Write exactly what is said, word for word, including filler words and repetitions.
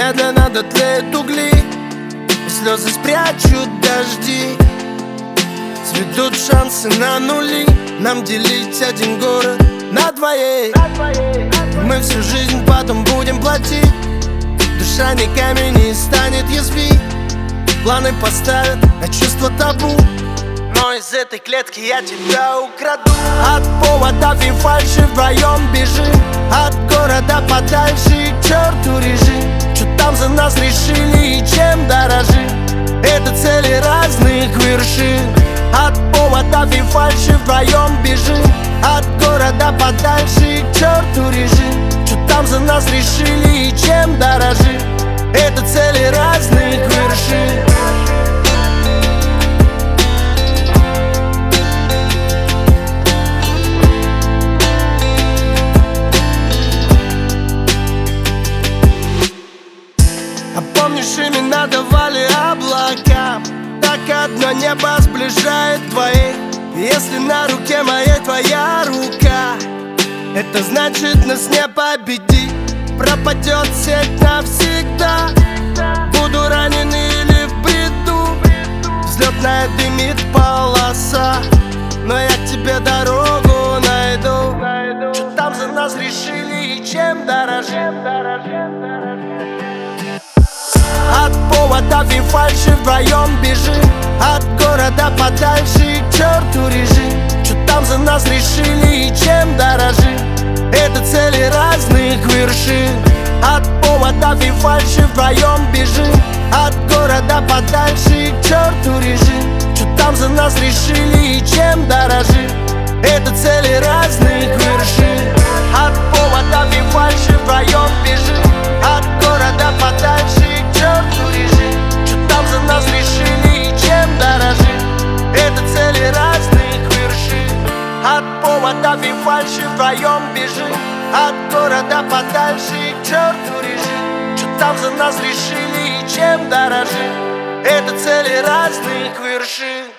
медленно дотлеют угли, и слезы спрячут дожди. Сведут шансы на нули, нам делить один город на двоих. Мы всю жизнь потом будем платить, душа ни камень не станет язвить. Планы поставят, а чувства табу, но из этой клетки я тебя украду. От поводов и фальши вдвоем бежим, от города подальше, к черту режим. Чё там за нас решили и чем дорожим? Это цели разных вершин. От поводов и фальши вдвоем бежим, от города подальше, к черту режим. Чё там за нас решили и чем дорожим? Это цели разных вершин. А помнишь, имена давали облакам? Так одно небо сближает двоих. Если на руке моей твоя рука, это значит нас не победить. Пропадет сеть навсегда, буду ранен или в бреду. Взлетная дымит полоса, но я к тебе дорогу найду. Что там за нас решили и чем дорожим? От поводов и фальши вдвоем бежим, от города подальше, к черту режим. Чё там за нас решили и чем дорожим? Это цели разных вершин. От поводов и фальши вдвоем бежим, от города подальше, к черту режим. Чё там за нас решили и чем дорожим? Это цели разных вершин. От поводов и фальши вдвоем бежим, от города подальше, к черту режим. Чё там за нас решили и чем дорожим? Это цели разных вершин. От поводов и фальши вдвоем бежим, от города подальше, к черту режим. Чё там за нас решили и чем дорожим? Это цели разных вершин.